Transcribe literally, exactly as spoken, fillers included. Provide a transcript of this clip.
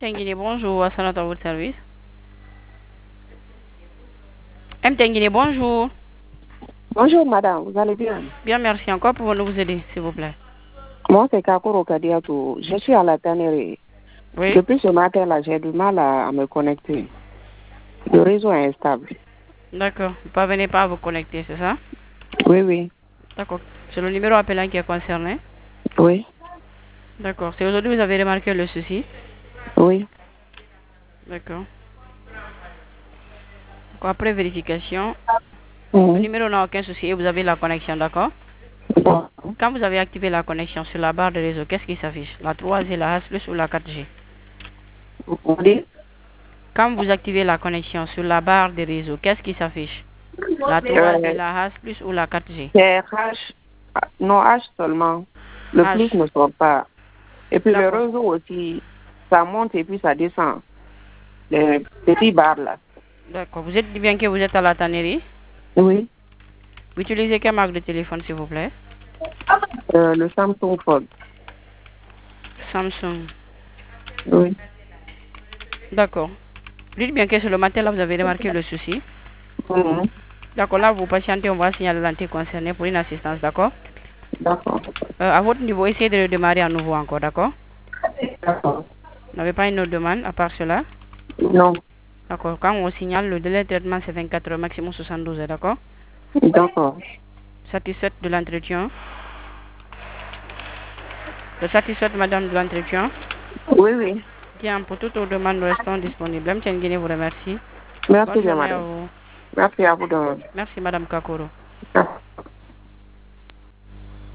Tenguini, bonjour, Assanat à votre service. M. Tenguini, bonjour. Bonjour madame, vous allez bien? Bien, merci. Encore pouvons-nous vous aider, s'il vous plaît? Moi c'est Kakuro Kadiatou, je suis à la tannerie. Oui. Depuis ce matin là, j'ai du mal à, à me connecter. Le réseau est instable. D'accord. Vous ne parvenez pas à vous connecter, c'est ça? Oui, oui. D'accord. C'est le numéro appelant qui est concerné? Oui. D'accord. C'est aujourd'hui que vous avez remarqué le souci? Oui. D'accord. Après vérification, Mmh. le numéro n'a aucun souci et vous avez la connexion, d'accord? Bon. Quand vous avez activé la connexion sur la barre de réseau, qu'est-ce qui s'affiche? La trois G, la H plus ou la quatre G? Vous dites? Quand vous activez la connexion sur la barre de réseau, qu'est-ce qui s'affiche? La trois G, Euh, la H plus ou la quatre G? c'est H, non H seulement. Le H. plus ne sort pas. Et puis le D'accord. réseau aussi, ça monte et puis ça descend. Les petits barres là. D'accord. Vous êtes dit bien que vous êtes à la tannerie? Oui. Vous utilisez quelle marque de téléphone, s'il vous plaît? Euh, le Samsung Fold. Samsung. Oui. D'accord. Dites bien que sur le matin, là, vous avez remarqué le souci. Mmh. D'accord, là, vous patientez, on va signaler l'antenne concernée pour une assistance, d'accord? D'accord. Euh, à votre niveau, essayez de redémarrer à nouveau encore, d'accord? D'accord. Vous n'avez pas une autre demande à part cela? Non. D'accord. Quand on signale, le délai de traitement, c'est vingt-quatre heures, maximum soixante-douze heures, d'accord? D'accord. Satisfaite de l'entretien? Vous êtes satisfaite, madame, de l'entretien? Oui, oui. Bien, pour toute autre demande, nous restons disponibles. M. Tchengine vous remercie. Merci Bonne bien, journée à madame. vous. Merci à vous de... Merci, madame Kakoro. Merci.